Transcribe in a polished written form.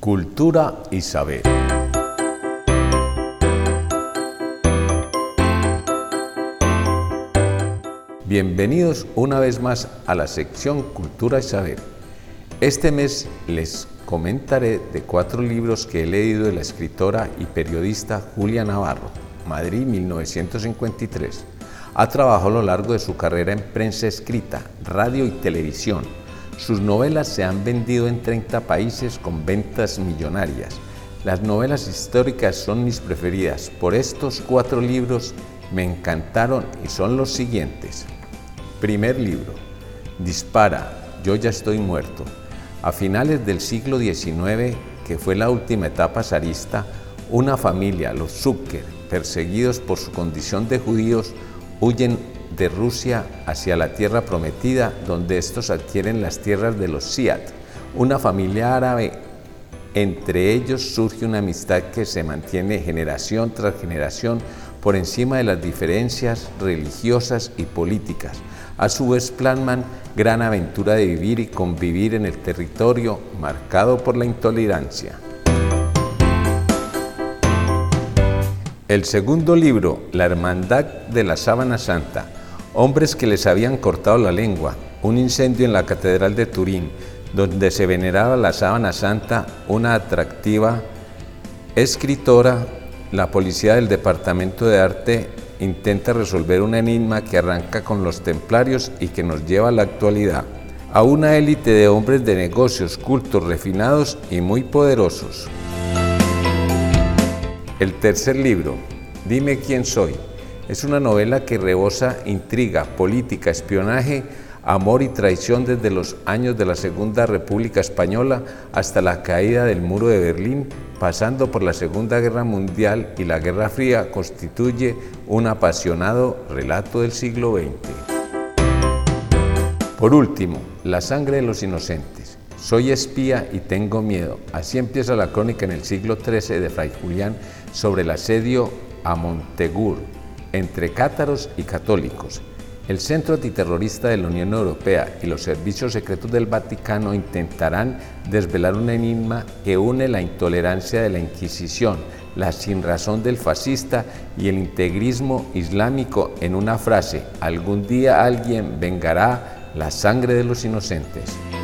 Cultura y saber. Bienvenidos una vez más a la sección Cultura y Saber. Este mes les comentaré de 4 libros que he leído de la escritora y periodista Julia Navarro, Madrid 1953. Ha trabajado a lo largo de su carrera en prensa escrita, radio y televisión. Sus novelas se han vendido en 30 países con ventas millonarias. Las novelas históricas son mis preferidas. Por estos 4 libros me encantaron y son los siguientes. Primer libro, Dispara, yo ya estoy muerto. A finales del siglo XIX, que fue la última etapa zarista, una familia, los Zucker, perseguidos por su condición de judíos, huyen de Rusia hacia la tierra prometida, donde estos adquieren las tierras de los Ziad, una familia árabe. Entre ellos surge una amistad que se mantiene generación tras generación por encima de las diferencias religiosas y políticas. A su vez plasman gran aventura de vivir y convivir en el territorio marcado por la intolerancia. El segundo libro, La Hermandad de la Sábana Santa. Hombres que les habían cortado la lengua. Un incendio en la Catedral de Turín, donde se veneraba la Sábana Santa, una atractiva escritora. La policía del Departamento de Arte intenta resolver un enigma que arranca con los templarios y que nos lleva a la actualidad, a una élite de hombres de negocios, cultos, refinados y muy poderosos. El tercer libro, Dime quién soy. Es una novela que rebosa intriga, política, espionaje, amor y traición desde los años de la Segunda República Española hasta la caída del Muro de Berlín, pasando por la Segunda Guerra Mundial y la Guerra Fría. Constituye un apasionado relato del siglo XX. Por último, La sangre de los inocentes. Soy espía y tengo miedo. Así empieza la crónica en el siglo XIII de Fray Julián sobre el asedio a Montegur entre cátaros y católicos. El Centro Antiterrorista de la Unión Europea y los servicios secretos del Vaticano intentarán desvelar un enigma que une la intolerancia de la Inquisición, la sinrazón del fascista y el integrismo islámico en una frase: algún día alguien vengará la sangre de los inocentes.